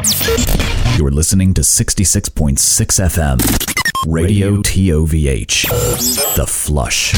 You're listening to 66.6 FM, Radio TOVH, The Flush.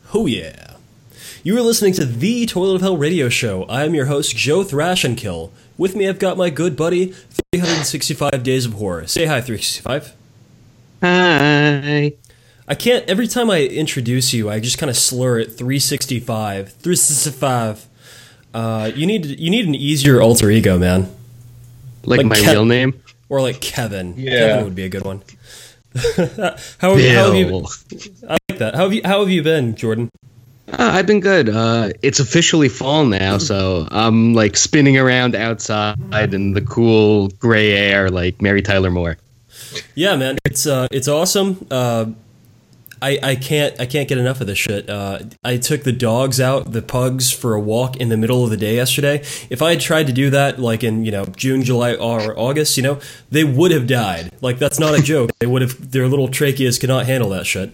Oh yeah. You are listening to the Toilet of Hell radio show. I am your host, Joe Thrashandkill. With me, I've got my good buddy, 365 Days of Horror. Say hi, 365. Hi. I can't, every time I introduce you, I just kind of slur it, 365. 365. You need an easier alter ego, man. Like my real name? Or like Kevin. Yeah. Kevin would be a good one. how have you? I like that. How have you been, Jordan? I've been good. It's officially fall now, so I'm like spinning around outside in the cool gray air like Mary Tyler Moore. Yeah, man, it's awesome. I can't get enough of this shit. I took the dogs out, the pugs, for a walk in the middle of the day yesterday. If I had tried to do that like in June, July, or August, they would have died. Like, that's not a joke. They would have. Their little tracheas could not handle that shit.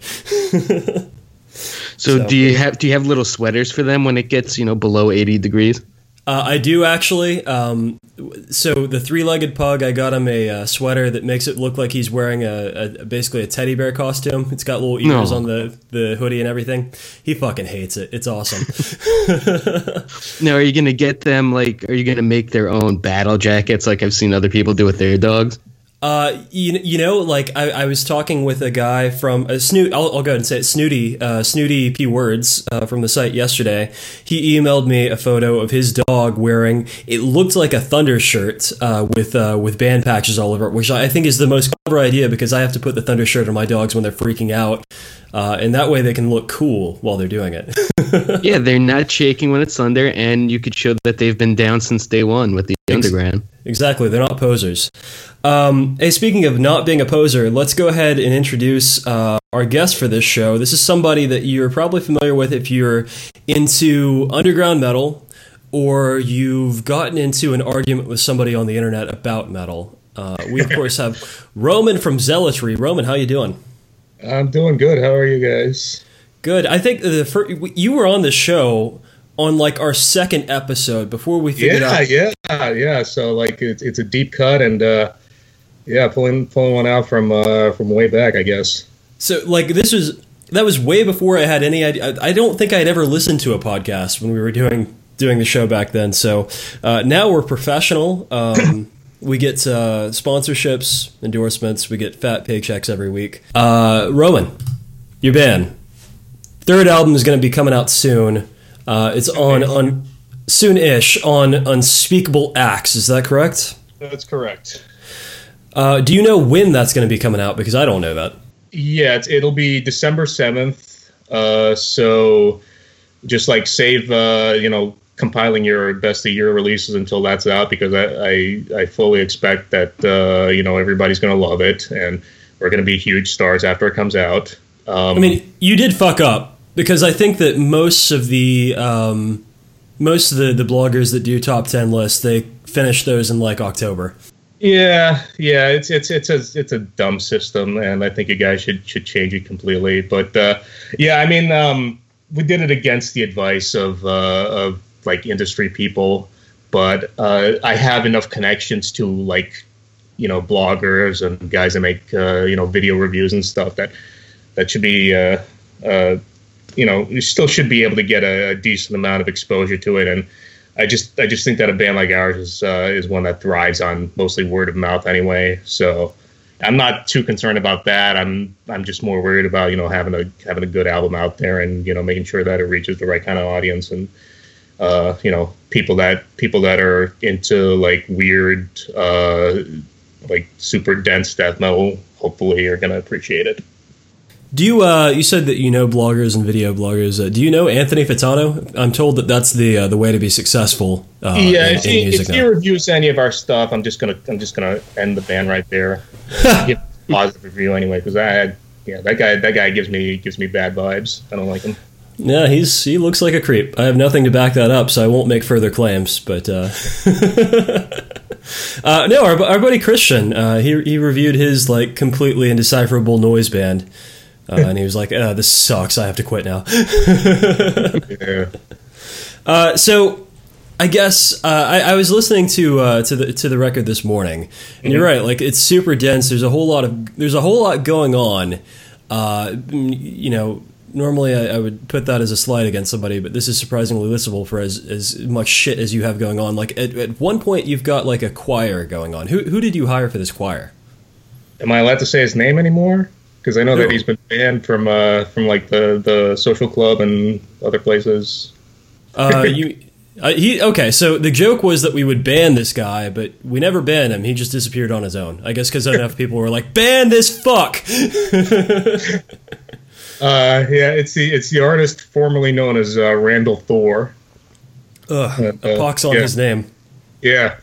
So do you have little sweaters for them when it gets below 80 degrees? I do, actually. So the three-legged pug, I got him a sweater that makes it look like he's wearing basically a teddy bear costume. It's got little ears on the hoodie and everything. He fucking hates it. It's awesome. Now, are you going to get them, are you going to make their own battle jackets like I've seen other people do with their dogs? I was talking with a guy from I'll go ahead and say it, Snooty P Words from the site yesterday. He emailed me a photo of his dog wearing, it looked like a Thunder shirt with band patches all over it, which I think is the most clever idea because I have to put the Thunder shirt on my dogs when they're freaking out, and that way they can look cool while they're doing it. Yeah, they're not shaking when it's thunder, and you could show that they've been down since day one with the underground. Exactly, they're not posers. Hey, speaking of not being a poser, let's go ahead and introduce our guest for this show. This is somebody that you're probably familiar with if you're into underground metal or you've gotten into an argument with somebody on the internet about metal. We, of course, have Roman from Zealotry. Roman, how you doing? I'm doing good. How are you guys? Good. I think you were on the show on our second episode before we figured out. Yeah. So it's a deep cut and pulling one out from way back, I guess. So that was way before I had any idea. I don't think I'd ever listened to a podcast when we were doing the show back then. So now we're professional. We get sponsorships, endorsements. We get fat paychecks every week. Roman, your band. Third album is going to be coming out soon. It's on soon-ish on Unspeakable Acts. Is that correct? That's correct. Do you know when that's going to be coming out? Because I don't know that. Yeah, it'll be December 7th. So just save, compiling your best of year releases until that's out, because I fully expect that, everybody's going to love it and we're going to be huge stars after it comes out. You did fuck up. Because I think that most of the bloggers that do top 10 lists, they finish those in October. Yeah, it's a dumb system, and I think you guys should change it completely. But we did it against the advice of industry people, but I have enough connections to bloggers and guys that make video reviews and stuff that should be you still should be able to get a decent amount of exposure to it. And I just think that a band like ours is one that thrives on mostly word of mouth anyway. So I'm not too concerned about that. I'm just more worried about, having a good album out there and, making sure that it reaches the right kind of audience and, people that are into weird, super dense death metal, hopefully are going to appreciate it. Do you, you said that you know bloggers and video bloggers. Do you know Anthony Fitano? I'm told that that's the way to be successable. If he reviews any of our stuff, I'm just gonna end the band right there. Give a positive review anyway, because that guy gives me bad vibes. I don't like him. Yeah, he looks like a creep. I have nothing to back that up, so I won't make further claims. But no, our buddy Christian, he reviewed his completely indecipherable noise band. And he was like, this sucks, I have to quit now. Yeah. So I guess I was listening to the record this morning, and you're right, it's super dense. There's a whole lot going on. normally I would put that as a slight against somebody, but this is surprisingly listenable for as much shit as you have going on. Like at one point, you've got like a choir going on. Who did you hire for this choir? Am I allowed to say his name anymore? Because I know that he's been banned from like the social club and other places. Okay, so the joke was that we would ban this guy, but we never banned him. He just disappeared on his own. I guess because enough people were like, "Ban this fuck." It's the artist formerly known as Randall Thor. A pox on his name. Yeah.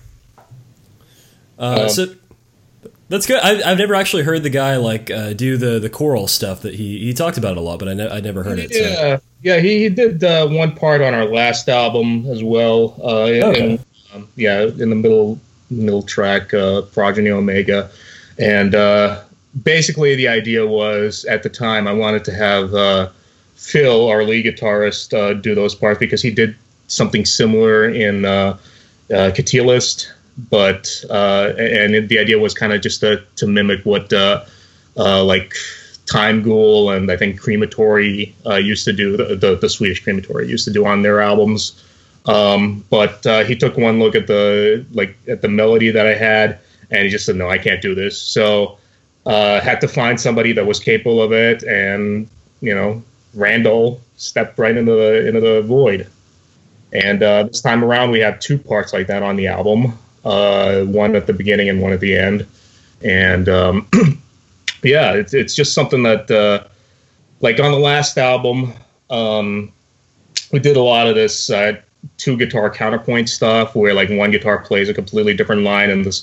So that's good. I've never actually heard the guy do the choral stuff that he talked about it a lot, but I never heard it. Yeah. So. Yeah, he did one part on our last album as well. In the middle track, Progeny Omega, and basically the idea was at the time I wanted to have Phil, our lead guitarist, do those parts because he did something similar in Catalyst, but and the idea was kind of just to mimic what like Time Ghoul and I think Crematory used to do, the Swedish Crematory used to do on their albums. But he took one look at the melody that I had, and he just said, "No, I can't do this." So had to find somebody that was capable of it, and Randall stepped right into the void. And this time around, we have two parts like that on the album, one at the beginning and one at the end, and. Yeah, it's just something that, like on the last album, we did a lot of this two guitar counterpoint stuff where like one guitar plays a completely different line and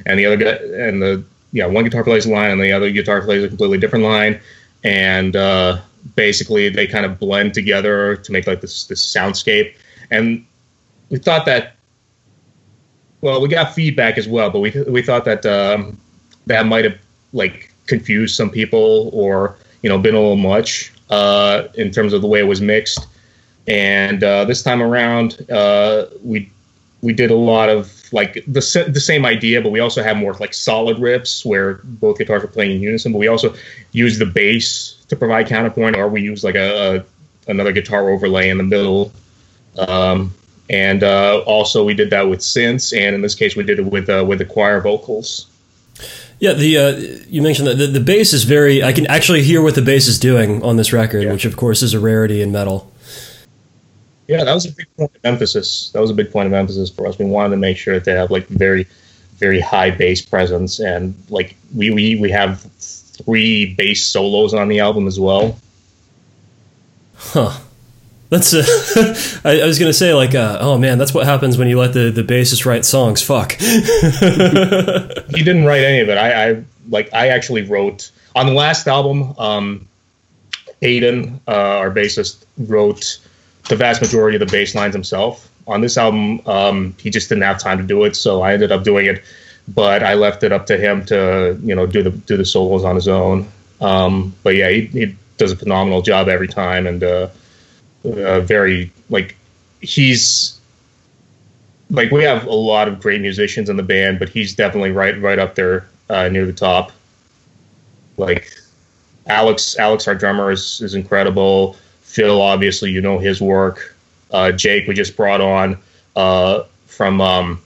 one guitar plays a line and the other guitar plays a completely different line, and basically they kind of blend together to make like this soundscape. And we thought that, well, we got feedback as well, but we thought that that might have like confused some people or been a little much in terms of the way it was mixed. And this time around we did a lot of like the same idea, but we also have more like solid riffs where both guitars are playing in unison, but we also use the bass to provide counterpoint, or we use like another guitar overlay in the middle. And also we did that with synths, and in this case we did it with the choir vocals. Yeah, you mentioned that the bass is very. I can actually hear what the bass is doing on this record, which of course is a rarity in metal. Yeah, that was a big point of emphasis. For us. We wanted to make sure that they have like very, very high bass presence, and like we have 3 bass solos on the album as well. Huh. That's I was gonna say like oh man, that's what happens when you let the bassist write songs. Fuck. He didn't write any of it. I actually wrote on the last album. Aiden, our bassist, wrote the vast majority of the bass lines himself. On this album, he just didn't have time to do it, so I ended up doing it. But I left it up to him to do the solos on his own. But yeah, he does a phenomenal job every time, and. Very like he's like we have a lot of great musicians in the band, but he's definitely right up there near the top. Like Alex, our drummer, is incredible. Phil, obviously, his work. Jake, we just brought on from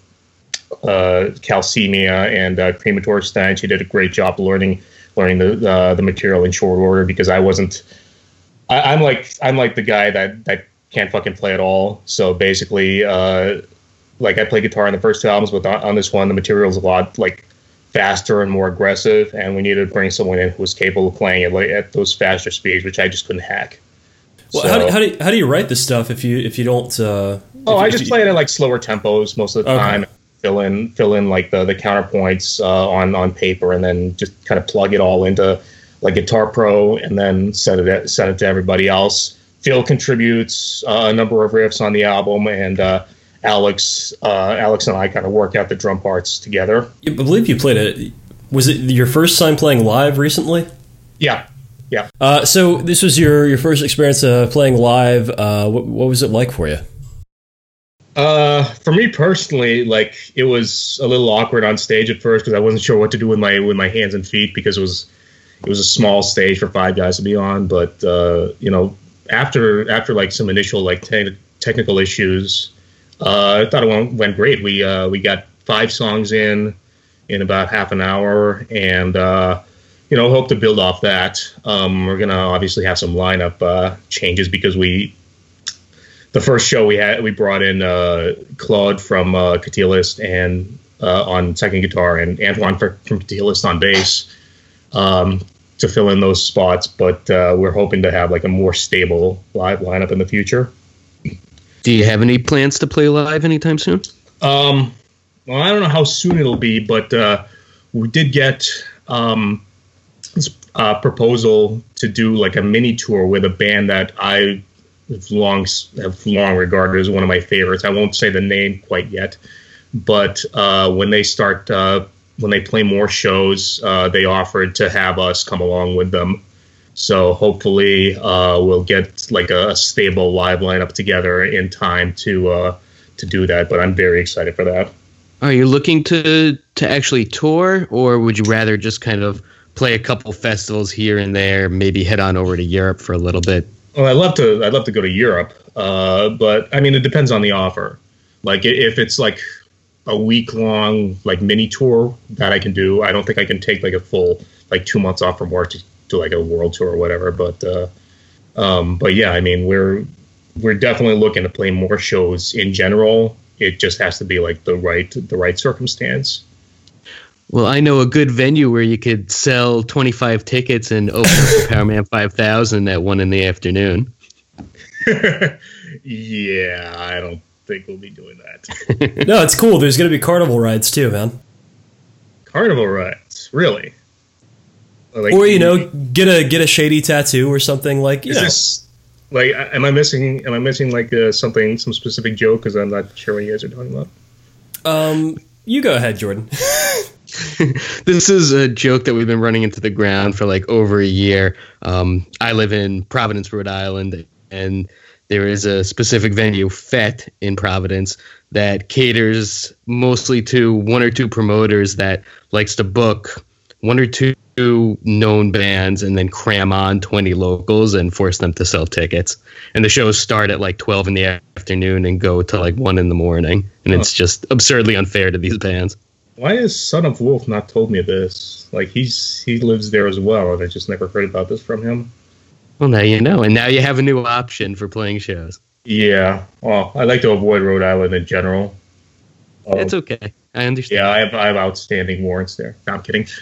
Calcemia and Crematory Stench. He did a great job learning the material in short order because I wasn't. I'm like the guy that can't fucking play at all. So basically, like I play guitar on the first 2 albums, but on this one, the material's a lot like faster and more aggressive, and we needed to bring someone in who was capable of playing it like at those faster speeds, which I just couldn't hack. Well, so, how do you write this stuff if you don't? I just play it at like slower tempos most of the time. Fill in like the counterpoints on paper, and then just kind of plug it all into like Guitar Pro, and then send it to everybody else. Phil contributes a number of riffs on the album, and Alex and I kind of work out the drum parts together. I believe you played it. Was it your first time playing live recently? Yeah. So this was your first experience playing live. What was it like for you? For me personally, like it was a little awkward on stage at first because I wasn't sure what to do with my hands and feet because it was a small stage for 5 guys to be on. But after like some initial like technical issues, I thought it went great. We got 5 songs in about half an hour, and hope to build off that. We're gonna obviously have some lineup changes because the first show we brought in Claude from Catalyst and on second guitar, and Antoine from Catalyst on bass to fill in those spots. But we're hoping to have like a more stable live lineup in the future. Do you have any plans to play live anytime soon? Well, I don't know how soon it'll be, but we did get this proposal to do like a mini tour with a band that I have long regarded as one of my favorites. I won't say the name quite yet, but when they play more shows, they offered to have us come along with them. So hopefully we'll get like a stable live lineup together in time to do that. But I'm very excited for that. Are you looking to actually tour, or would you rather just kind of play a couple festivals here and there, maybe head on over to Europe for a little bit? Well, I'd love to go to Europe, but I mean, it depends on the offer. Like if it's like a week-long like mini tour that I can do, I don't think I can take like a full like 2 months off from work to like a world tour or whatever. But yeah, I mean, we're definitely looking to play more shows in general. It just has to be like the right circumstance. Well, I know a good venue where you could sell 25 tickets and open up the Powerman 5000 at 1 PM. Yeah, I don't think we'll be doing that. No, it's cool. There's going to be carnival rides too, man. Carnival rides, really? Like, or get a shady tattoo or something like. This like? Am I missing like some specific joke? Because I'm not sure what you guys are talking about. You go ahead, Jordan. This is a joke that we've been running into the ground for like over a year. I live in Providence, Rhode Island, and there is a specific venue, FET, in Providence, that caters mostly to 1 or 2 promoters that likes to book 1 or 2 known bands and then cram on 20 locals and force them to sell tickets. And the shows start at like 12 in the afternoon and go to like 1 in the morning. And it's just absurdly unfair to these bands. Why has Son of Wolf not told me this? Like he lives there as well, and I just never heard about this from him. Well, now you know, and now you have a new option for playing shows. Yeah. Well, I like to avoid Rhode Island in general. It's okay. I understand. Yeah, I have outstanding warrants there. No, I'm kidding.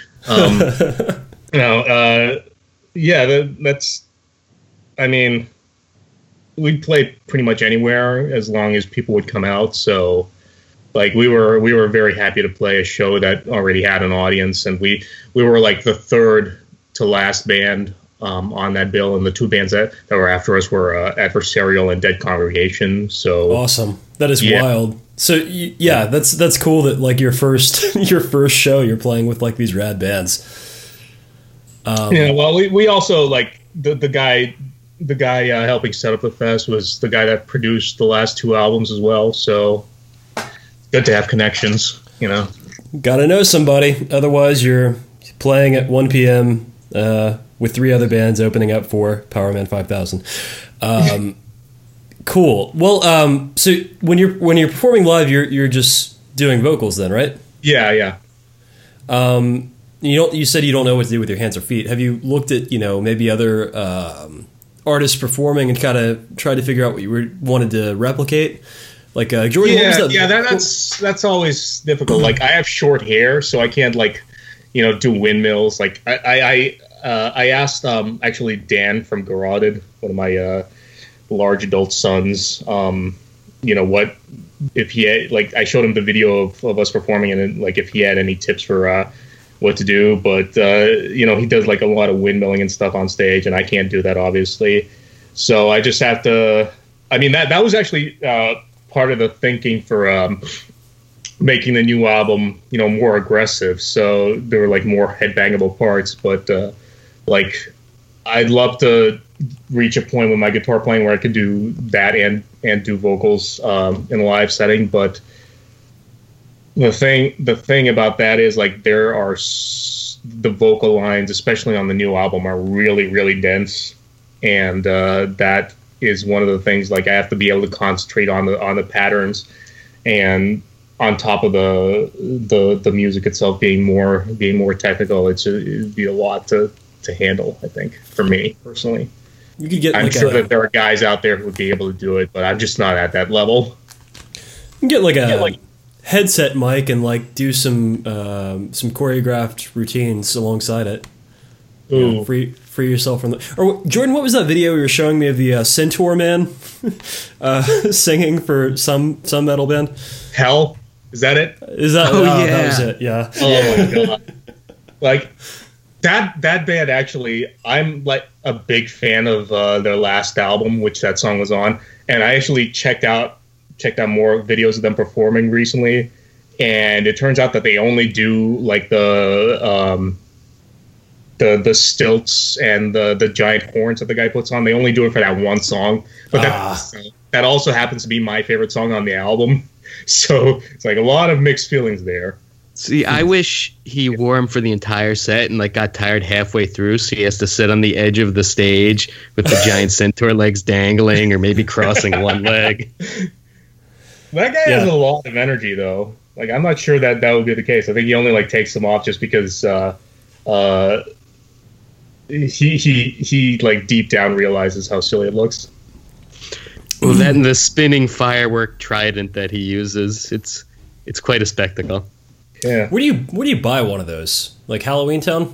That's. I mean, we'd play pretty much anywhere as long as people would come out. So, like, we were very happy to play a show that already had an audience, and we were like the third to last band on that bill, and the 2 bands that were after us were Adversarial and Dead Congregation. So awesome! That is wild. So yeah, that's cool that like your first show you're playing with like these rad bands. Yeah, well, we also like the guy helping set up the fest was the guy that produced the last 2 albums as well. So good to have connections, Gotta know somebody, otherwise you're playing at 1 p.m. With 3 other bands opening up for Powerman 5000. Cool. Well, so when you're performing live, you're just doing vocals then, right? Yeah. You said you don't know what to do with your hands or feet. Have you looked at maybe other artists performing and kind of tried to figure out what you wanted to replicate? Like Jordan. That's always difficult. Like I have short hair, so I can't do windmills. Like I asked actually Dan from Garroted, one of my large adult sons, what if he had, I showed him the video of us performing, and if he had any tips for what to do. But he does a lot of windmilling and stuff on stage, and I can't do that obviously. So I just have to. I mean that was actually part of the thinking for making the new album, more aggressive. So there were more headbangable parts, but I'd love to reach a point with my guitar playing where I could do that and do vocals in a live setting. But the thing about that is there are the vocal lines, especially on the new album, are really, really dense, and that is one of the things. Like I have to be able to concentrate on the patterns, and on top of the music itself being more technical, it'd be a lot to handle. I think for me personally, You could get. I'm like sure that there are guys out there who would be able to do it, but I'm just not at that level. You can get like a headset mic and like do some choreographed routines alongside it. Ooh. Free yourself from the. Or Jordan, what was that video you were showing me of the Centaur Man singing for some metal band? Hell, is that it? Is that? Oh, That yeah. was it. Yeah. Oh my god! Like that band actually, I'm like a big fan of their last album, which that song was on, and I actually checked out more videos of them performing recently, and it turns out that they only do like the stilts and the giant horns that the guy puts on. They only do it for that one song, but that also happens to be my favorite song on the album. So it's like a lot of mixed feelings there. See, I wish he wore him for the entire set and like got tired halfway through, so he has to sit on the edge of the stage with the giant centaur legs dangling, or maybe crossing one leg. That guy has a lot of energy, though. Like, I'm not sure that would be the case. I think he only like takes them off just because he like deep down realizes how silly it looks. Well, that and the spinning firework trident that he uses, it's quite a spectacle. Yeah. Where do you buy one of those? Like Halloween Town?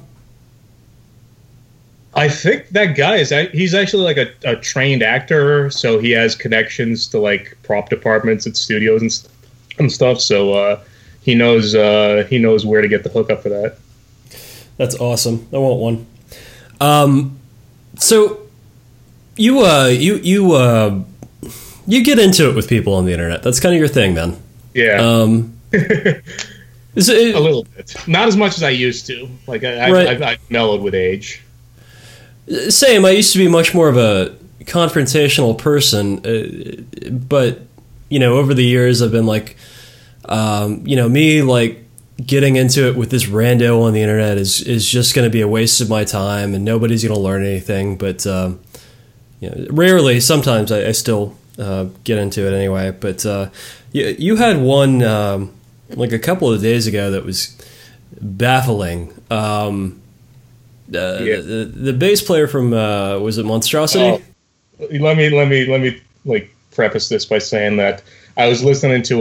I think that guy he's actually like a trained actor, so he has connections to like prop departments at studios and stuff. So he knows where to get the hookup for that. That's awesome. I want one. So you get into it with people on the internet. That's kind of your thing, man. Yeah. Is it, a little bit, not as much as I used to. Like I've mellowed with age. Same. I used to be much more of a confrontational person, but over the years I've been like, me like getting into it with this rando on the internet is just going to be a waste of my time, and nobody's going to learn anything. But rarely, sometimes I still get into it anyway. But you had one like a couple of days ago that was baffling. The bass player from was it Monstrosity? Let me like preface this by saying that I was listening to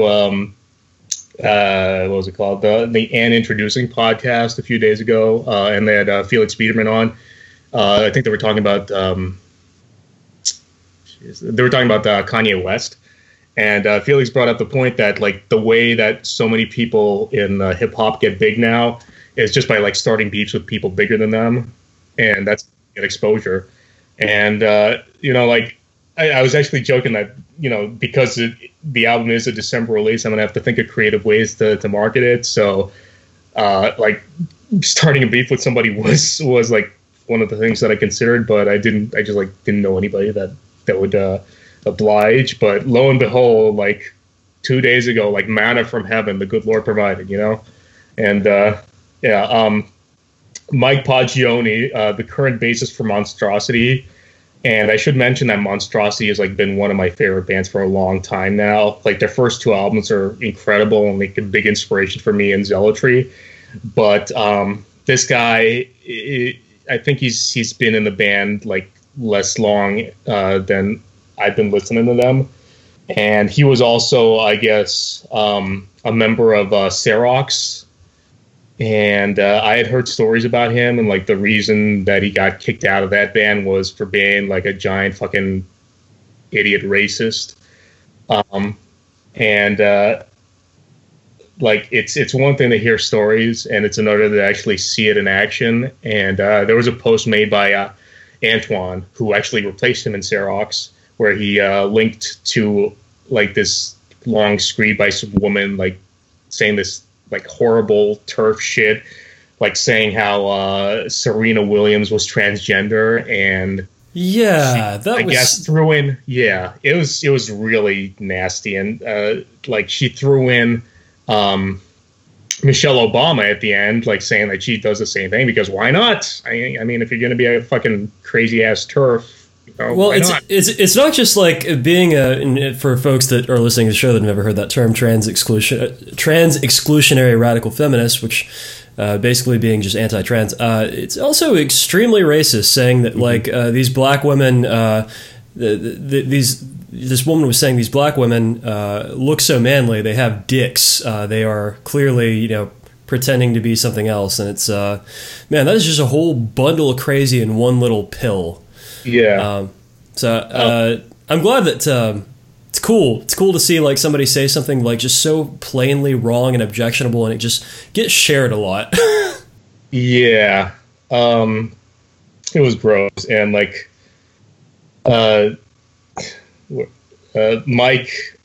what was it called, the Ann Introducing podcast a few days ago, and they had Felix Biederman on. I think they were talking about Kanye West, and Felix brought up the point that like the way that so many people in hip hop get big now is just by like starting beefs with people bigger than them, and that's get exposure. And like I was actually joking that because the album is a December release, I'm gonna have to think of creative ways to market it. So like starting a beef with somebody was like one of the things that I considered, but I just didn't know anybody that would oblige. But lo and behold, like 2 days ago, like manna from heaven, the good Lord provided, and Mike Poggioni, the current bassist for Monstrosity. And I should mention that Monstrosity has like been one of my favorite bands for a long time now. Like their first two albums are incredible and like a big inspiration for me in Zealotry. But this guy, I think he's been in the band like less long than I've been listening to them. And he was also, I guess, a member of Serox. And I had heard stories about him, and like the reason that he got kicked out of that band was for being like a giant fucking idiot racist. Like it's one thing to hear stories, and it's another to actually see it in action. And there was a post made by Antoine, who actually replaced him in Serox, where he linked to like this long screed by some woman, like saying this like horrible turf shit, like saying how Serena Williams was transgender, and I guess threw in it was really nasty, and like she threw in Michelle Obama at the end, like saying that she does the same thing because why not? I mean, if you're going to be a fucking crazy ass turf. Well, it's not just like being for folks that are listening to the show that have never heard that term, trans exclusionary radical feminist, which basically being just anti-trans. It's also extremely racist, saying that like these black women, this woman was saying these black women look so manly, they have dicks, they are clearly pretending to be something else, and it's man, that is just a whole bundle of crazy in one little pill. Yeah. I'm glad that it's cool. It's cool to see like somebody say something like just so plainly wrong and objectionable, and it just gets shared a lot. Yeah. It was gross, and like, Mike,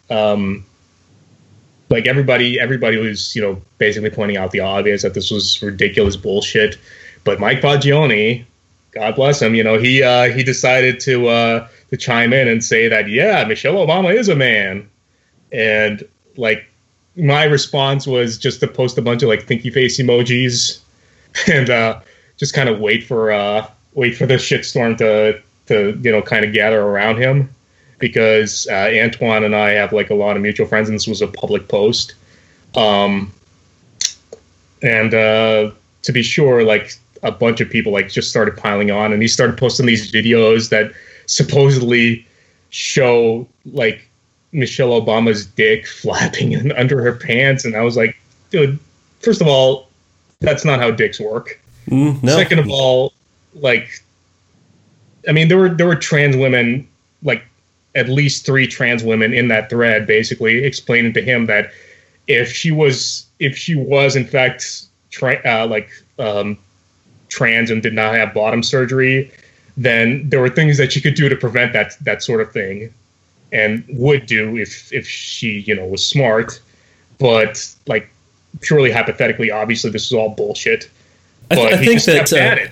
like everybody was basically pointing out the obvious that this was ridiculous bullshit, but Mike Fagioni, God bless him, he decided to chime in and say that, yeah, Michelle Obama is a man. And like my response was just to post a bunch of like thinky face emojis and just kind of wait for the shitstorm to kind of gather around him, because Antoine and I have like a lot of mutual friends, and this was a public post. And to be sure, like, a bunch of people like just started piling on, and he started posting these videos that supposedly show like Michelle Obama's dick flapping under her pants. And I was like, dude, first of all, that's not how dicks work. No. Second of all, like, I mean, there were trans women, like at least 3 trans women in that thread, basically explaining to him that if she was in fact trans and did not have bottom surgery, then there were things that she could do to prevent that sort of thing, and would do if she was smart. But like, purely hypothetically, obviously this is all bullshit. But I think that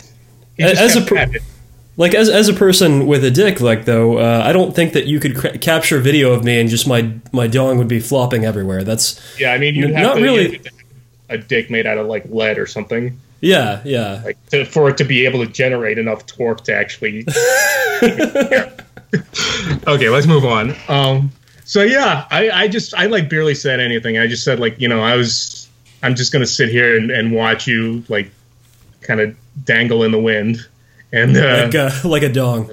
as a person with a dick, like, though, I don't think that you could capture video of me and just my dong would be flopping everywhere. That's I mean, you'd have a dick made out of like lead or something. Yeah. Like for it to be able to generate enough torque to actually. Okay, let's move on. So yeah, I like barely said anything. I just said like, I'm just gonna sit here and watch you like kind of dangle in the wind, and like a dong.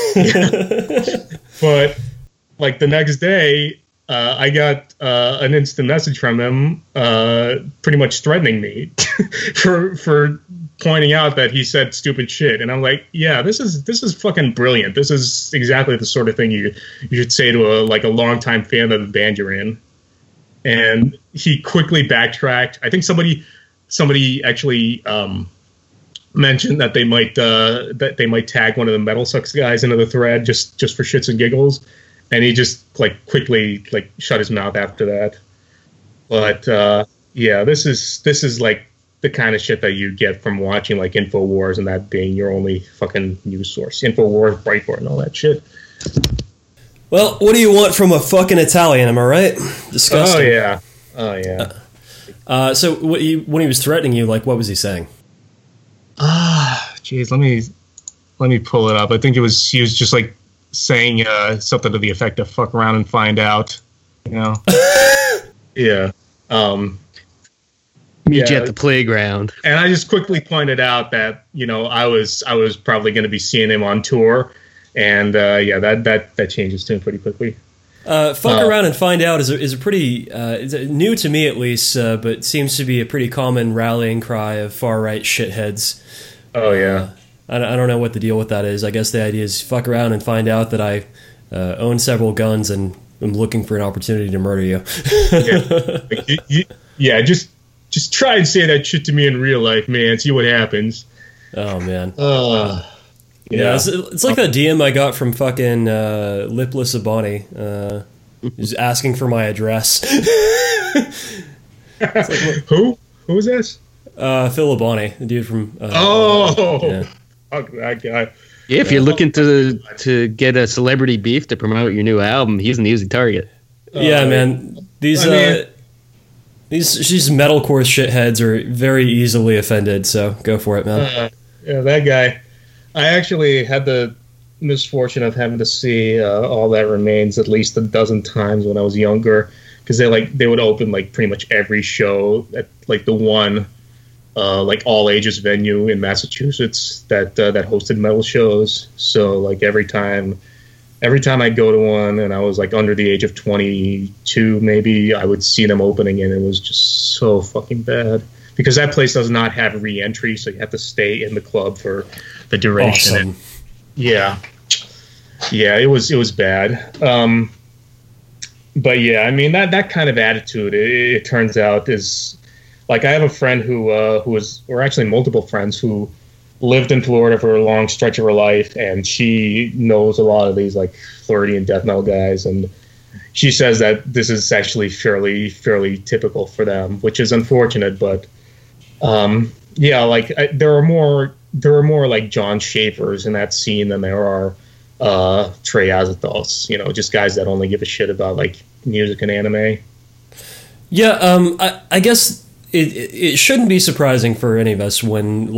But like the next day, I got an instant message from him, pretty much threatening me for pointing out that he said stupid shit. And I'm like, yeah, this is fucking brilliant. This is exactly the sort of thing you should say to a longtime fan of the band you're in. And he quickly backtracked. I think somebody actually mentioned that they might tag one of the Metal Sucks guys into the thread just for shits and giggles. And he just quickly shut his mouth after that. But yeah, this is like the kind of shit that you get from watching like InfoWars and that being your only fucking news source. InfoWars, Breitbart, and all that shit. Well, what do you want from a fucking Italian? Am I right? Disgusting. Oh yeah. So when he was threatening you, like, what was he saying? Jeez, let me pull it up. I think he was just like saying something to the effect of "fuck around and find out," Yeah. Meet you at the playground. And I just quickly pointed out that I was probably going to be seeing him on tour, and that changes tune pretty quickly. Fuck around and find out is a pretty it's new to me, at least, but seems to be a pretty common rallying cry of far right shitheads. Oh yeah. I don't know what the deal with that is. I guess the idea is fuck around and find out that I own several guns and am looking for an opportunity to murder you. Just try and say that shit to me in real life, man. See what happens. Oh man. Yeah. It's like that DM I got from fucking Lipless Abani. He's asking for my address. Who was this? Phil Abani, the dude from. Fuck that guy. Yeah, if you're looking to get a celebrity beef to promote your new album, he's an easy target. Yeah, man. These These metalcore shitheads are very easily offended, so go for it, man. Yeah, that guy. I actually had the misfortune of having to see All That Remains at least a dozen times when I was younger, because they would open like pretty much every show at like the one like all ages venue in Massachusetts that hosted metal shows. So like every time I'd go to one and I was like under the age of 22, maybe, I would see them opening, and it was just so fucking bad because that place does not have re-entry, so you have to stay in the club for the duration. Awesome. Yeah, it was bad. But yeah, I mean that kind of attitude, it turns out, is like, I have a friend who was, or actually multiple friends who lived in Florida for a long stretch of her life, and she knows a lot of these like Floridian death metal guys, and she says that this is actually fairly typical for them, which is unfortunate. But yeah, like there are more like John Schaefers in that scene than there are Trey Azathoths, just guys that only give a shit about like music and anime. Yeah, I guess it shouldn't be surprising for any of us when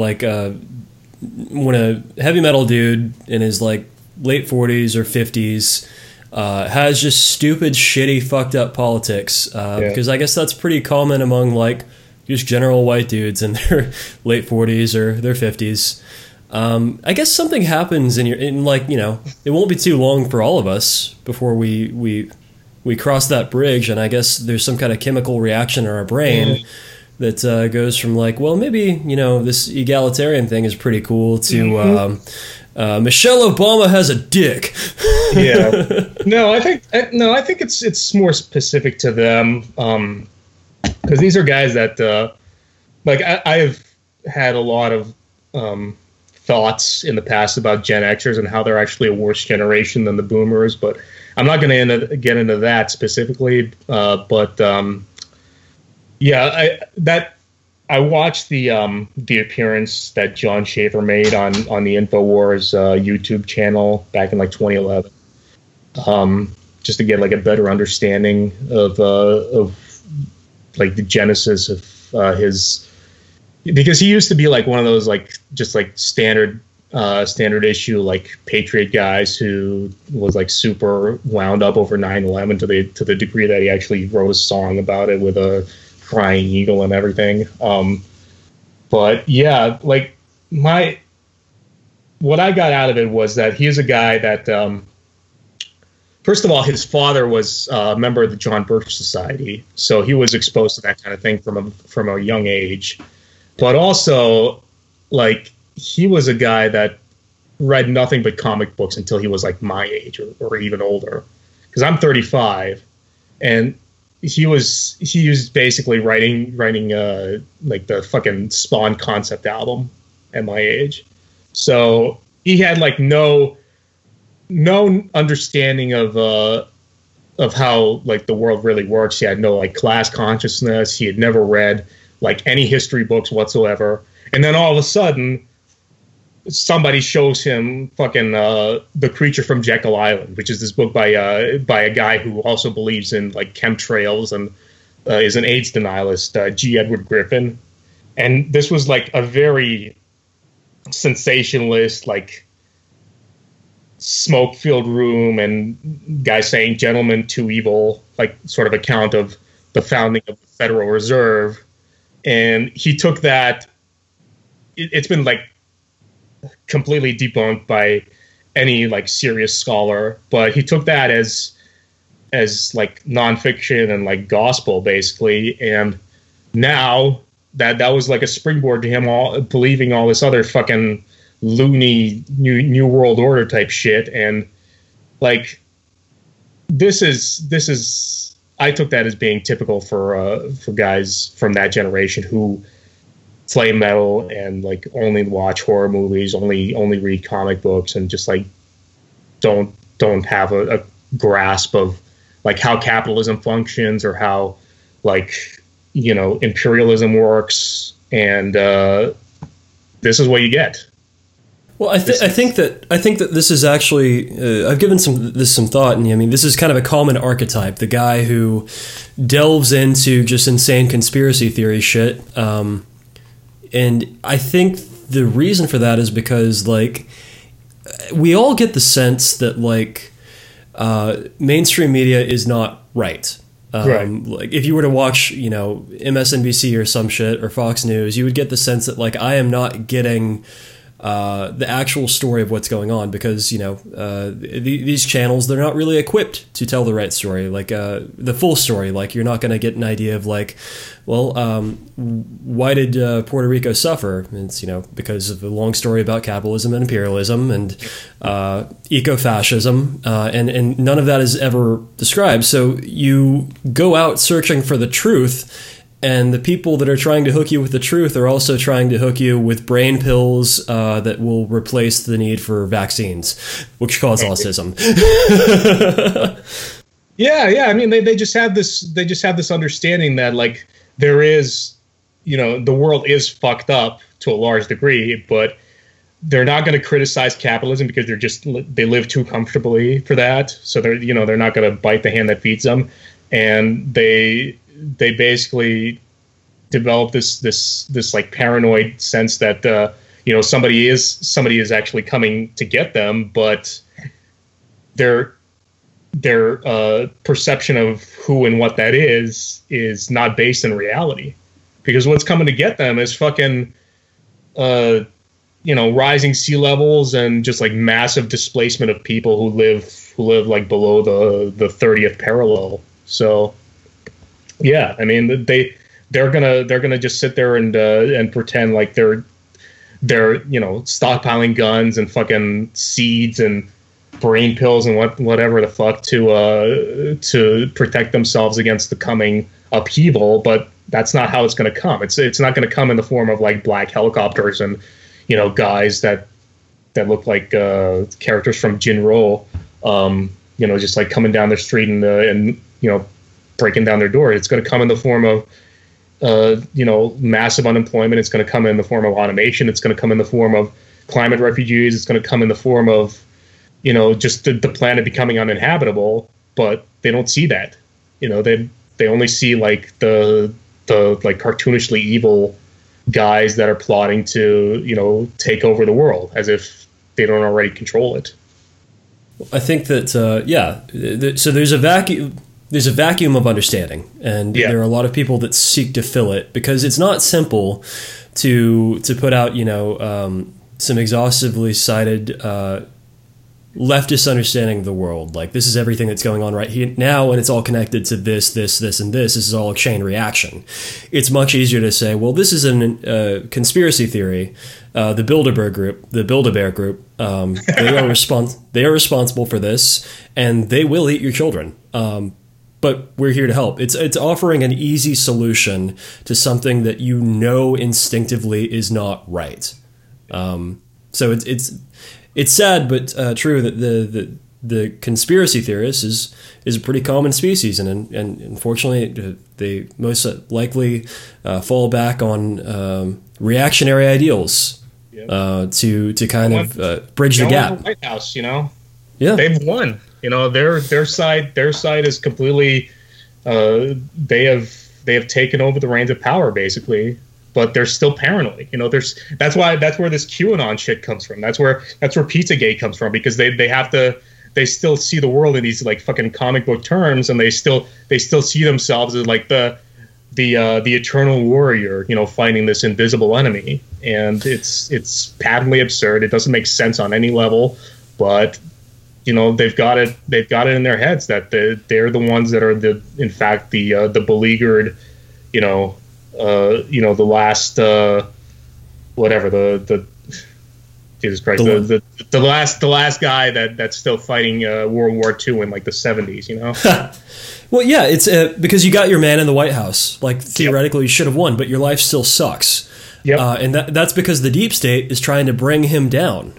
a heavy metal dude in his like late 40s or 50s has just stupid, shitty, fucked up politics, because I guess that's pretty common among like just general white dudes in their late 40s or their 50s. I guess something happens in like, it won't be too long for all of us before we cross that bridge, and I guess there's some kind of chemical reaction in our brain that goes from like, well, maybe, this egalitarian thing is pretty cool to Michelle Obama has a dick. Yeah. No, I think it's more specific to them, because these are guys that like I have had a lot of thoughts in the past about Gen Xers and how they're actually a worse generation than the boomers, but I'm not going to get into that specifically. But yeah, I watched the appearance that John Schaefer made on the InfoWars YouTube channel back in like 2011, just to get like a better understanding of like the genesis of his, because he used to be like one of those like just like standard issue like patriot guys who was like super wound up over 9/11 to the degree that he actually wrote a song about it with a crying eagle and everything. But yeah, like what I got out of it was that he's a guy that first of all, his father was a member of the John Birch Society, so he was exposed to that kind of thing from a young age. But also, like, he was a guy that read nothing but comic books until he was like my age or even older, because I'm 35, and he was basically writing like the fucking Spawn concept album at my age. So he had like no understanding of how like the world really works. He had no like class consciousness. He had never read like any history books whatsoever. And then all of a sudden, somebody shows him fucking The Creature from Jekyll Island, which is this book by a guy who also believes in like chemtrails and is an AIDS denialist, G. Edward Griffin. And this was like a very sensationalist, like smoke-filled room and guy saying "gentlemen too evil," like sort of account of the founding of the Federal Reserve. And he took that. It's been like completely debunked by any like serious scholar, but he took that as like nonfiction and like gospel basically. And now that was like a springboard to him all believing all this other fucking loony new world order type shit. And like this is I took that as being typical for guys from that generation who play metal and like only watch horror movies, only read comic books, and just like don't have a grasp of like how capitalism functions or how like imperialism works. And this is what you get. Well, I think that this is actually I've given this some thought, and I mean this is kind of a common archetype: the guy who delves into just insane conspiracy theory shit. And I think the reason for that is because like we all get the sense that like mainstream media is not right. Right. Like if you were to watch, MSNBC or some shit or Fox News, you would get the sense that like I am not getting the actual story of what's going on because these channels, they're not really equipped to tell the right story, like the full story. Like you're not going to get an idea of like, well, why did Puerto Rico suffer? It's because of a long story about capitalism and imperialism and eco-fascism, and none of that is ever described. So you go out searching for the truth. And the people that are trying to hook you with the truth are also trying to hook you with brain pills that will replace the need for vaccines, which cause autism. Yeah. I mean, they just have this. They just have this understanding that like there is, the world is fucked up to a large degree, but they're not going to criticize capitalism because they live too comfortably for that. So they're not going to bite the hand that feeds them, and they basically develop this like paranoid sense that somebody is actually coming to get them, but their perception of who and what that is not based in reality, because what's coming to get them is fucking rising sea levels and just like massive displacement of people who live like below the 30th parallel. So yeah, I mean they're gonna just sit there and pretend like they're stockpiling guns and fucking seeds and brain pills and whatever the fuck to protect themselves against the coming upheaval, but that's not how it's gonna come. It's not gonna come in the form of like black helicopters and guys that look like characters from Jinro, just like coming down the street and breaking down their door. It's going to come in the form of, massive unemployment. It's going to come in the form of automation. It's going to come in the form of climate refugees. It's going to come in the form of, just the planet becoming uninhabitable. But they don't see that. They only see like the like cartoonishly evil guys that are plotting to, take over the world as if they don't already control it. I think that so there's a vacuum. There's a vacuum of understanding, and there are a lot of people that seek to fill it because it's not simple to put out, some exhaustively cited leftist understanding of the world. Like this is everything that's going on right here now, and it's all connected to this, and this. This is all a chain reaction. It's much easier to say, well, this is a conspiracy theory. The Bilderberg Group, the Build-A-Bear Group, they are responsible for this, and they will eat your children. But we're here to help. It's offering an easy solution to something that instinctively is not right. So it's sad but true that the conspiracy theorist is a pretty common species, and unfortunately they most likely fall back on reactionary ideals to kind of bridge the gap. The White House, yeah, they've won. Their side is completely. They have taken over the reins of power basically, but they're still paranoid. That's where this QAnon shit comes from. That's where Pizzagate comes from, because they still see the world in these like fucking comic book terms, and they still see themselves as like the eternal warrior, fighting this invisible enemy, and it's patently absurd. It doesn't make sense on any level, but they've got it in their heads that they're the ones that are in fact the beleaguered, the last whatever the Jesus Christ, the last guy that's still fighting World War II in like the 70s, Well, yeah, it's because you got your man in the White House. Like theoretically, you should have won, but your life still sucks. Yep. And that's because the deep state is trying to bring him down.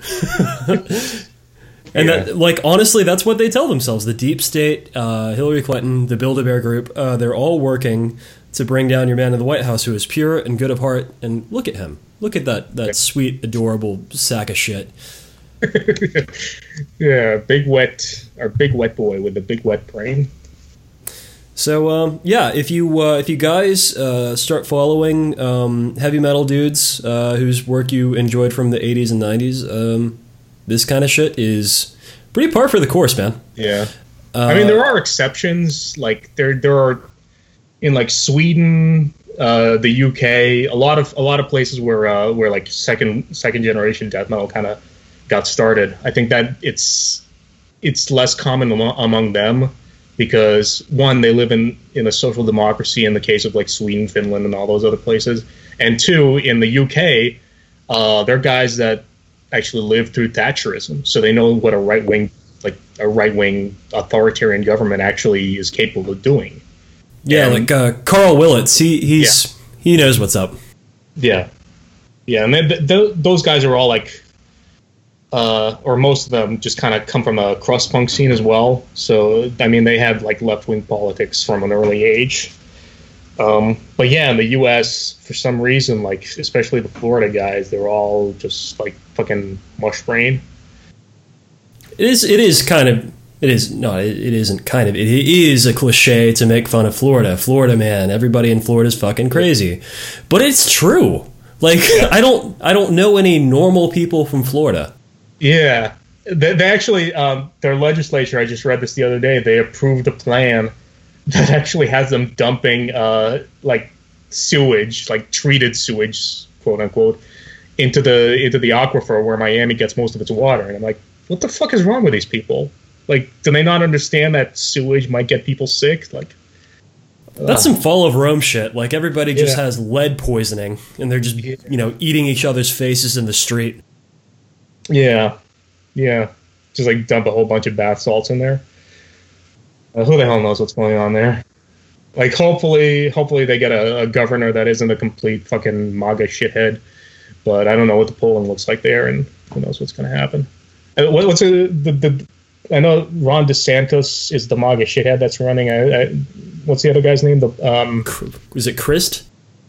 And that, like, honestly, that's what they tell themselves. The deep state, Hillary Clinton, the Build-A-Bear Group, they're all working to bring down your man in the White House who is pure and good of heart. And look at him. Look at that sweet, adorable sack of shit. Yeah, big wet boy with the big wet brain. So if you guys start following heavy metal dudes whose work you enjoyed from the 80s and 90s, this kind of shit is pretty par for the course, man. Yeah, I mean there are exceptions. Like there are in like Sweden, the UK, a lot of places where like second generation death metal kind of got started. I think that it's less common among them. Because one, they live in a social democracy in the case of like Sweden, Finland, and all those other places, and two, in the UK, they're guys that actually lived through Thatcherism, so they know what a right wing authoritarian government actually is capable of doing. Yeah, and, like Carl Willits, he knows what's up. Yeah, and those guys are all like. Or most of them just kind of come from a crust punk scene as well. So, I mean, they have like left-wing politics from an early age. But yeah, in the U.S., for some reason, like especially the Florida guys, they're all just like fucking mush brain. It isn't kind of. It is a cliche to make fun of Florida. Florida, man, everybody in Florida is fucking crazy. But it's true. Like, I don't know any normal people from Florida. Yeah, they actually, their legislature, I just read this the other day, they approved a plan that actually has them dumping, like, sewage, like treated sewage, quote unquote, into the aquifer where Miami gets most of its water. And I'm like, what the fuck is wrong with these people? Like, do they not understand that sewage might get people sick? Like, that's some fall of Rome shit. Like, everybody just has lead poisoning, and they're just, eating each other's faces in the street. Yeah. Just like dump a whole bunch of bath salts in there. Who the hell knows what's going on there? Like, hopefully they get a governor that isn't a complete fucking MAGA shithead. But I don't know what the polling looks like there, and who knows what's going to happen. What's I know Ron DeSantis is the MAGA shithead that's running. What's the other guy's name? Was it Christ?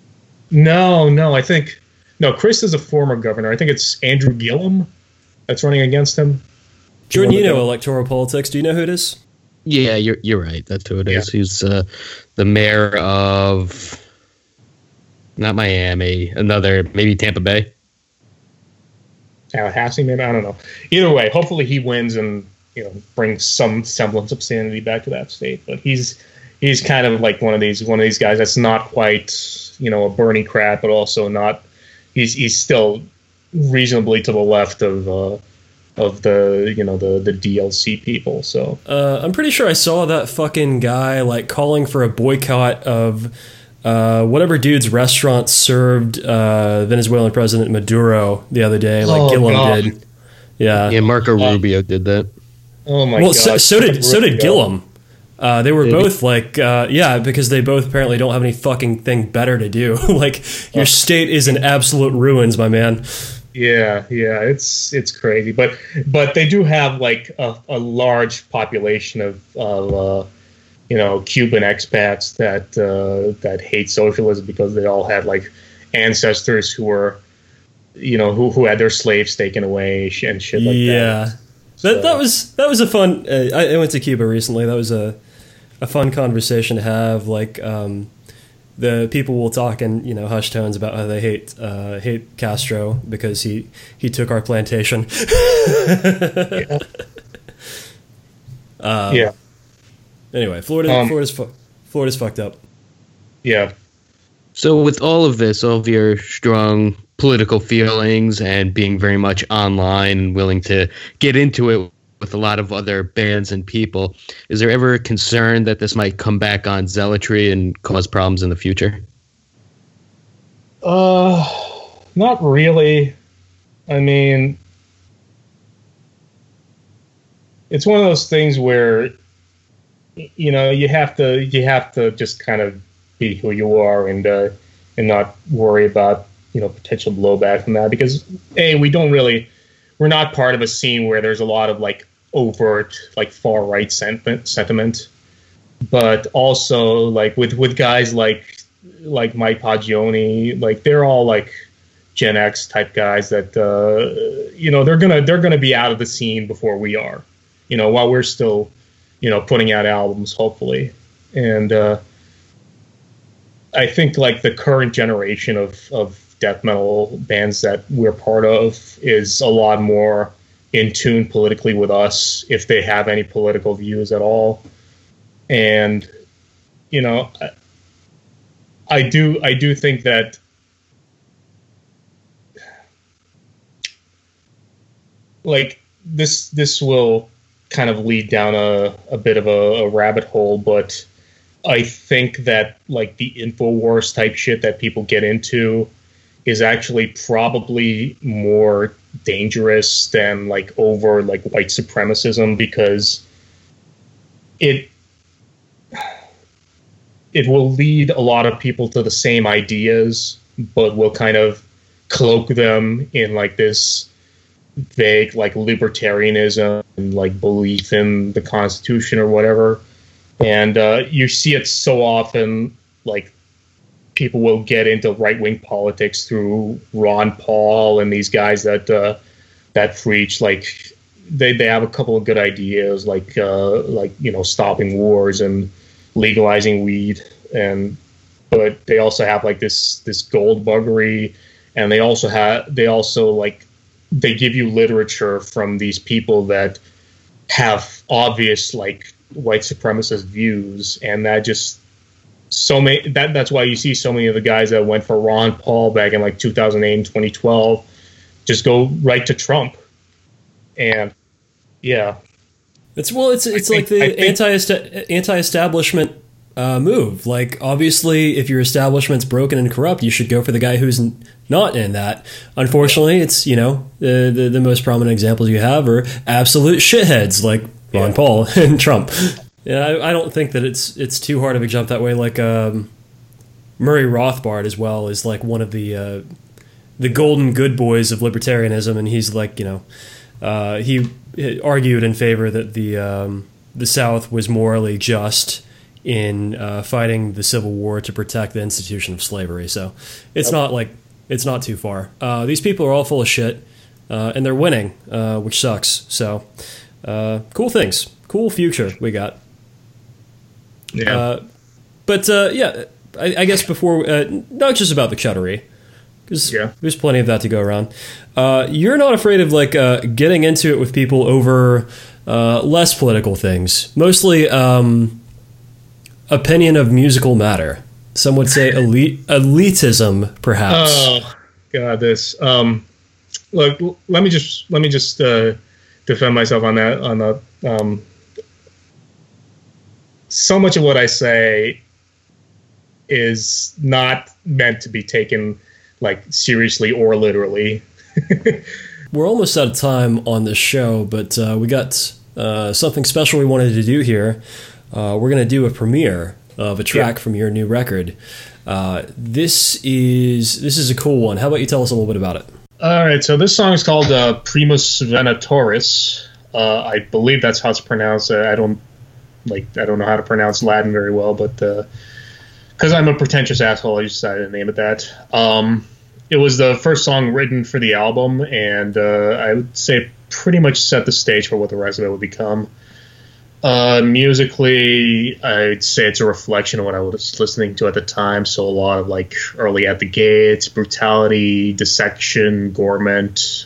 No. I think Chris is a former governor. I think it's Andrew Gillum that's running against him. Jordan, you know electoral politics. Do you know who it is? Yeah, you're right. That's who it is. He's the mayor of not Miami, another maybe Tampa Bay. Tallahassee, maybe, I don't know. Either way, hopefully he wins and brings some semblance of sanity back to that state. But he's kind of like one of these guys that's not quite a Bernie crap, but also not. He's still reasonably to the left of the DLC people. So I'm pretty sure I saw that fucking guy like calling for a boycott of whatever dude's restaurant served Venezuelan President Maduro the other day. Like Gillum did. Yeah, Marco Rubio did that. Oh my god. Well, so did Gillum. They were both like, because they both apparently don't have any fucking thing better to do. Like, your state is in absolute ruins, my man. Yeah, it's crazy, but they do have like a large population of Cuban expats that hate socialism because they all had like ancestors who were, who had their slaves taken away and shit like that. Yeah, that was a fun. I went to Cuba recently. That was a fun conversation to have. Like, the people will talk in hushed tones about how they hate Castro because he took our plantation. Yeah. Anyway, Florida's fucked up. Yeah. So with all of this, all of your strong political feelings and being very much online and willing to get into it with a lot of other bands and people, is there ever a concern that this might come back on zealotry and cause problems in the future? Not really. I mean, it's one of those things where you have to just kind of be who you are and not worry about potential blowback from that, because we're not part of a scene where there's a lot of like overt like far right sentiment, but also like with guys like like Mike Paggioni, like they're all like Gen X type guys that they're gonna be out of the scene before we are, while we're still putting out albums, hopefully. And I think like the current generation of death metal bands that we're part of is a lot more in tune politically with us, if they have any political views at all. And I do think that like this will kind of lead down a bit of a rabbit hole, but I think that like the InfoWars type shit that people get into is actually probably more dangerous than like over like white supremacism, because it will lead a lot of people to the same ideas, but will kind of cloak them in like this vague like libertarianism and like belief in the Constitution or whatever. And you see it so often, like people will get into right-wing politics through Ron Paul and these guys that preach like they have a couple of good ideas, like stopping wars and legalizing weed, but they also have like this gold buggery, and they give you literature from these people that have obvious like white supremacist views, and that's why you see so many of the guys that went for Ron Paul back in like 2008 and 2012 just go right to Trump. And yeah, it's like the anti-establishment move. Like, obviously, if your establishment's broken and corrupt, you should go for the guy who's not in that. Unfortunately, it's the most prominent examples you have are absolute shitheads like Ron Paul and Trump. Yeah, I don't think that it's too hard of a jump that way. Like Murray Rothbard as well is like one of the golden good boys of libertarianism, and he's like he argued in favor that the South was morally just in fighting the Civil War to protect the institution of slavery. So it's not too far. These people are all full of shit, and they're winning, which sucks. So cool things, cool future we got. Yeah. I guess before, not just about the Chuddery, because there's plenty of that to go around. You're not afraid of like getting into it with people over less political things, mostly opinion of musical matter. Some would say elitism, perhaps. Oh God, this. Look, let me just defend myself on that. So much of what I say is not meant to be taken like seriously or literally. We're almost out of time on this show, but we got something special we wanted to do here. We're going to do a premiere of a track from your new record. This is a cool one. How about you tell us a little bit about it? All right, so this song is called Primus Venatoris. I believe that's how it's pronounced. I don't know how to pronounce Latin very well, but because I'm a pretentious asshole, I decided to name it that. It was the first song written for the album, and I would say pretty much set the stage for what the rest of it would become. Musically, I'd say it's a reflection of what I was listening to at the time. So a lot of like Early at the Gates, Brutality, Dissection, Gorement,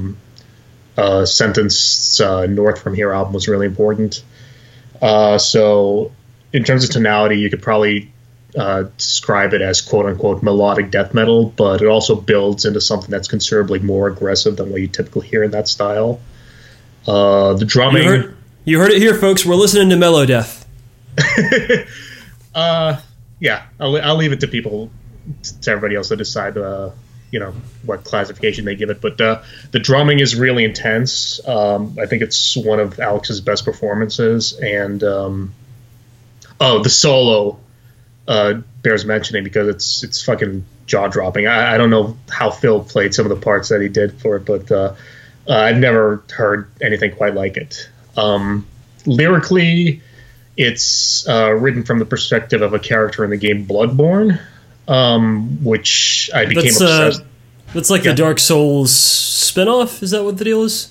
Sentence, North From Here album was really important. So in terms of tonality, you could probably describe it as quote-unquote melodic death metal, but it also builds into something that's considerably more aggressive than what you typically hear in that style. The drumming... You heard it here, folks. We're listening to Mellow Death. Yeah, I'll leave it to people, to everybody else to decide, what classification they give it. But the drumming is really intense. I think it's one of Alex's best performances. And the solo bears mentioning because it's fucking jaw dropping. I don't know how Phil played some of the parts that he did for it, but I've never heard anything quite like it. Lyrically, it's written from the perspective of a character in the game Bloodborne. which I became obsessed. That's like the Dark Souls spinoff. Is that what the deal is?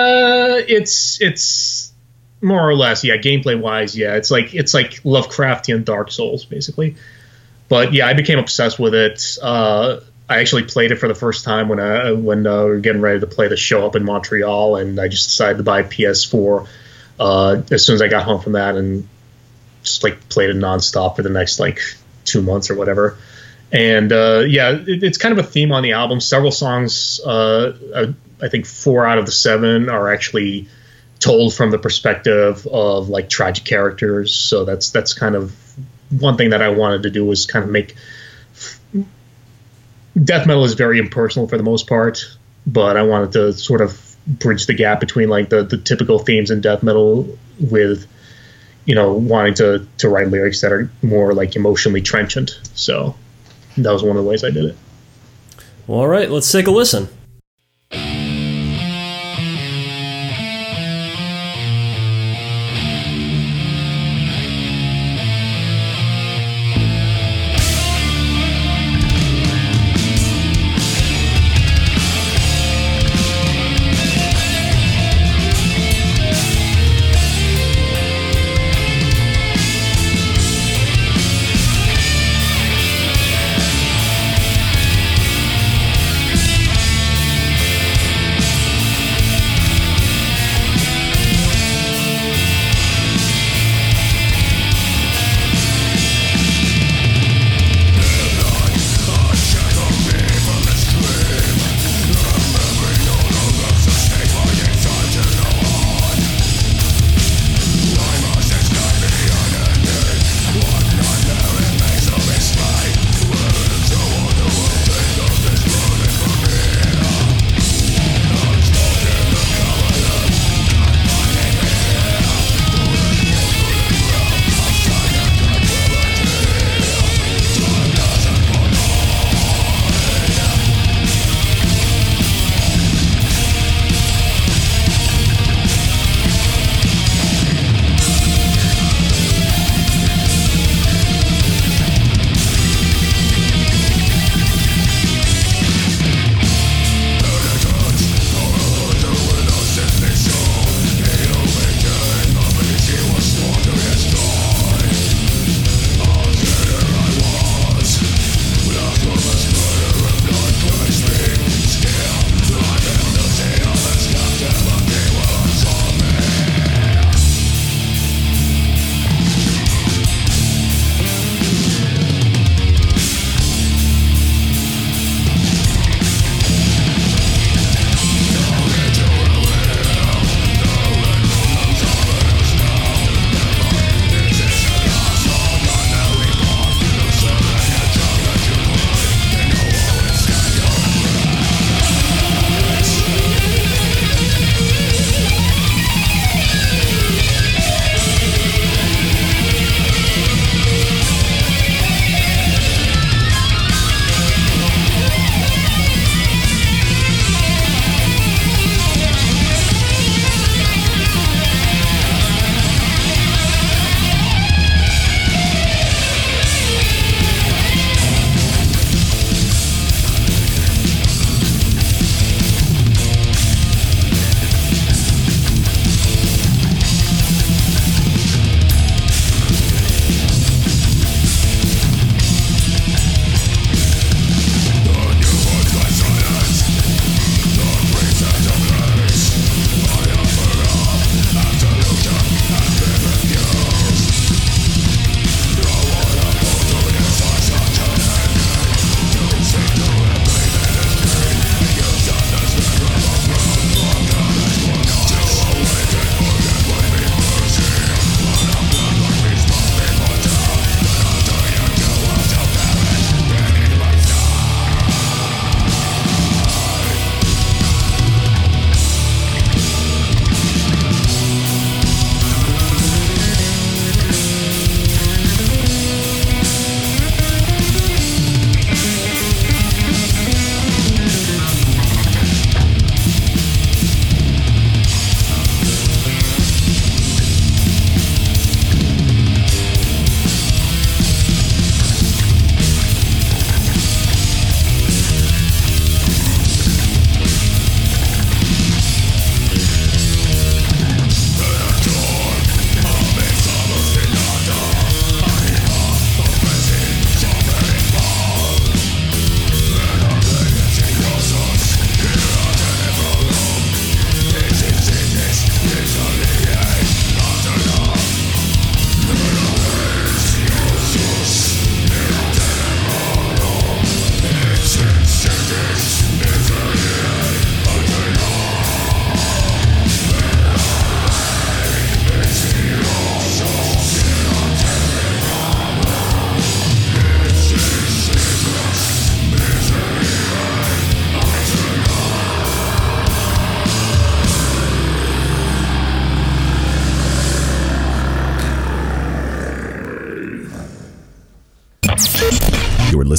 It's more or less, yeah. Gameplay wise, yeah. It's like Lovecraftian Dark Souls, basically. But yeah, I became obsessed with it. I actually played it for the first time when we were getting ready to play the show up in Montreal, and I just decided to buy a PS4 as soon as I got home from that, and just like played it nonstop for the next like 2 months or whatever. And it's kind of a theme on the album. Several songs, I think 4 out of the 7 are actually told from the perspective of like tragic characters. So that's kind of one thing that I wanted to do, was kind of make death metal is very impersonal for the most part, but I wanted to sort of bridge the gap between like the typical themes in death metal with, wanting to write lyrics that are more like emotionally trenchant. So that was one of the ways I did it. All right, let's take a listen.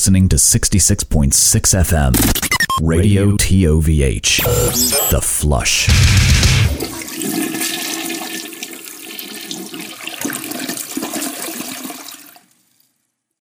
listening to 66.6 FM. Radio TOVH. The Flush.